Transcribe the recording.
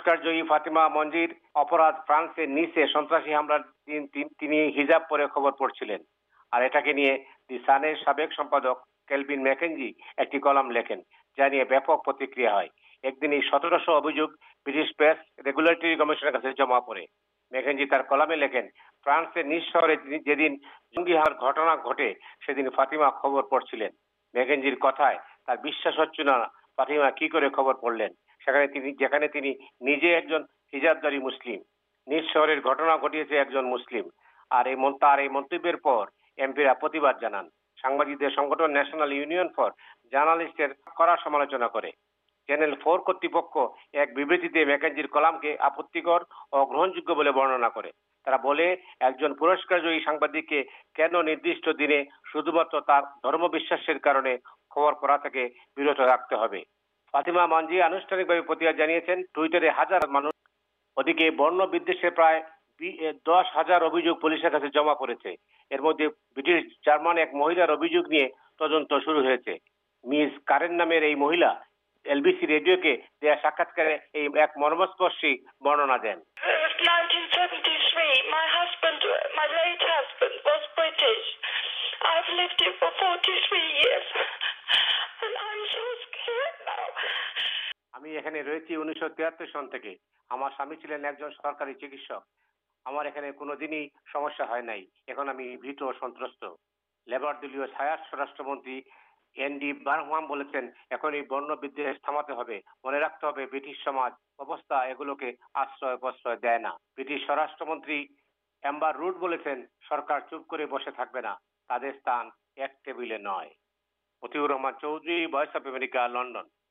পুরস্কার জয়ী ফাতিমা মঞ্জির অপরাধ ফ্রান্সের নিসে সন্ত্রাসী হামলার দিন তিনি হিজাব পরে খবর পড়ছিলেন। আর এটাকে নিয়ে দি সানের সাবেক সম্পাদক কেলভিন ম্যাকেঞ্জি একটি কলাম লেখেন, যা নিয়ে ব্যাপক প্রতিক্রিয়া হয়। একদিন এই 1700 অভিযোগ ব্রিটিশ প্রেস রেগুলেটরি কমিশনের কাছে জমা পড়ে। ম্যাকেঞ্জি তার কলামে লেখেন, ফ্রান্সের নিস শহরে যেদিন জঙ্গি হামলার ঘটনা ঘটে সেদিন ফাতিমা খবর পড়ছিলেন। ম্যাকেঞ্জির কথায় তার বিশ্বাস হচ্ছে না ফাতিমা কি করে খবর পড়লেন, যেখানে তিনি নিজে একজন হিজাবধারী মুসলিম। নিজ শহরের ঘটনা ঘটিয়েছে একজন মুসলিম। আর তার এই মন্তব্যের পর এমপিরা প্রতিবাদ জানান। সাংবাদিকদের সংগঠন ন্যাশনাল ইউনিয়ন ফর জার্নালিস্টের কড়া সমালোচনা করে। চ্যানেল 4 কর্তৃপক্ষ এক বিবৃতিতে ম্যাকেঞ্জির কলামকে আপত্তিকর ও গ্রহণযোগ্য বলে বর্ণনা করে। তারা বলে, একজন পুরস্কারজয়ী সাংবাদিককে কেন নির্দিষ্ট দিনে শুধুমাত্র তার ধর্মবিশ্বাসের কারণে খবর পড়া থেকে বিরত রাখতে হবে। ফাতিমা মঞ্জি আনুষ্ঠানিকভাবে প্রতিবাদ জানিয়েছেন। টুইটারে হাজার মানুষ। ওদিকে বর্ণ বিদ্বেষের প্রায় 10,000 অভিযোগ পুলিশের কাছে জমা পড়েছে। এর মধ্যে ব্রিটিশ জার্মান এক মহিলার অভিযোগ নিয়ে তদন্ত শুরু হয়েছে। মিস কারেন নামের এই মহিলা এলবিসি রেডিওকে দেয়া সাক্ষাৎকারে এই এক মর্মস্পর্শী বর্ণনা দেন। 1973, my late husband was British. I've lived here for 43 years and I'm so scared now. আমি এখানে রয়েছি 1973 সন থেকে। আমার স্বামী ছিলেন একজন সরকারি চিকিৎসক। আমার এখানে কোনোদিনই সমস্যা হয় নাই। এখন আমি ভীত ও সন্ত্রস্ত। লেবার দলীয় ছায়া স্বরাষ্ট্রমন্ত্রী এনডি বার্নহাম বলেছেন, এখন এই বর্ণ বিদ্বেষ থামাতে হবে। মনে রাখতে হবে, ব্রিটিশ সমাজ ব্যবস্থা এগুলোকে আশ্রয় প্রশ্রয় দেয় না। ব্রিটিশ স্বরাষ্ট্রমন্ত্রী অ্যাম্বার রুড বলেছেন, সরকার চুপ করে বসে থাকবে না, তাদের স্থান এক টেবিলে নয়। Motiur Rahman Chowdhury, voice of America, London.